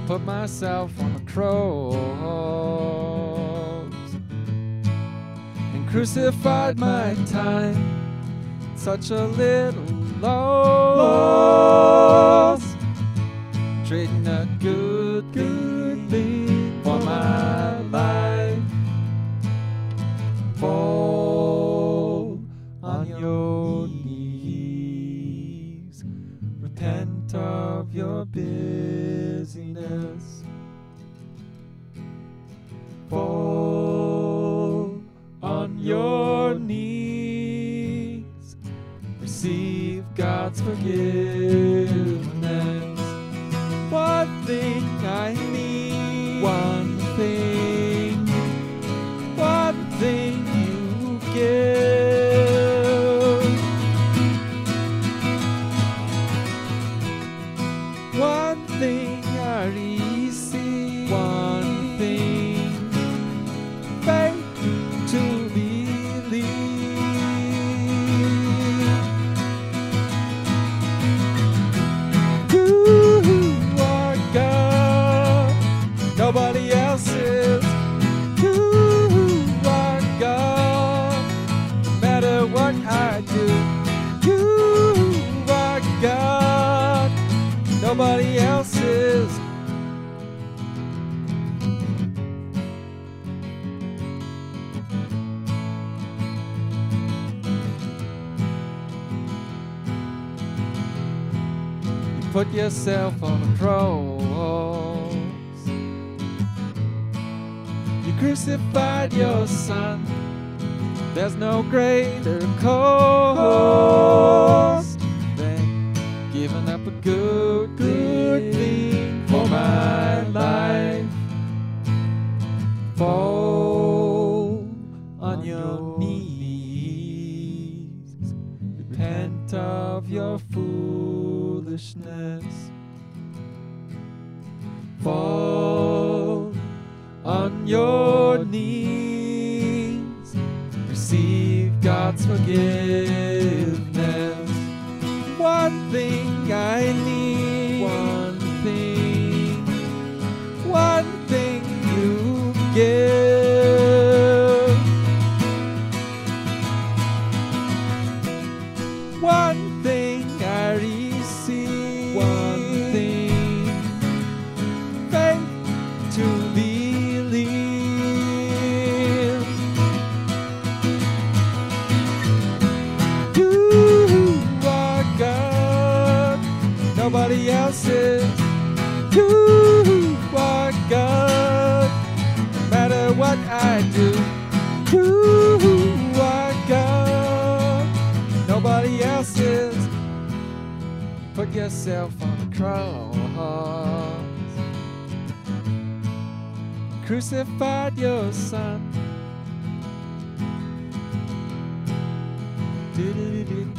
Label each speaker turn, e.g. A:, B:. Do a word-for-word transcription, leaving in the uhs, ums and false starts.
A: put myself on the cross and crucified my time. Such a little loss, trading a good, good thing for my life. Fall on your knees, repent of your busyness. Fall on your knees, receive God's forgiveness. One thing I need, one thing, one thing you give, one thing I receive, one thing, faith to believe. You are God, nobody else is. You are God, no matter what I do. You are God, nobody else is. Put yourself on the cross. You crucified your son. There's no greater cost than giving up a good, good thing for my life. Fall on your knees, repent of your foolishness. Fall on your knees, receive God's forgiveness. One thing I need, one thing, one thing you give, one thing I receive, one thing, faith to believe. You are God, nobody else is. You are God, no matter what I do. You are God, nobody else is. Put yourself on the cross, crucified your son. Do-do-do-do.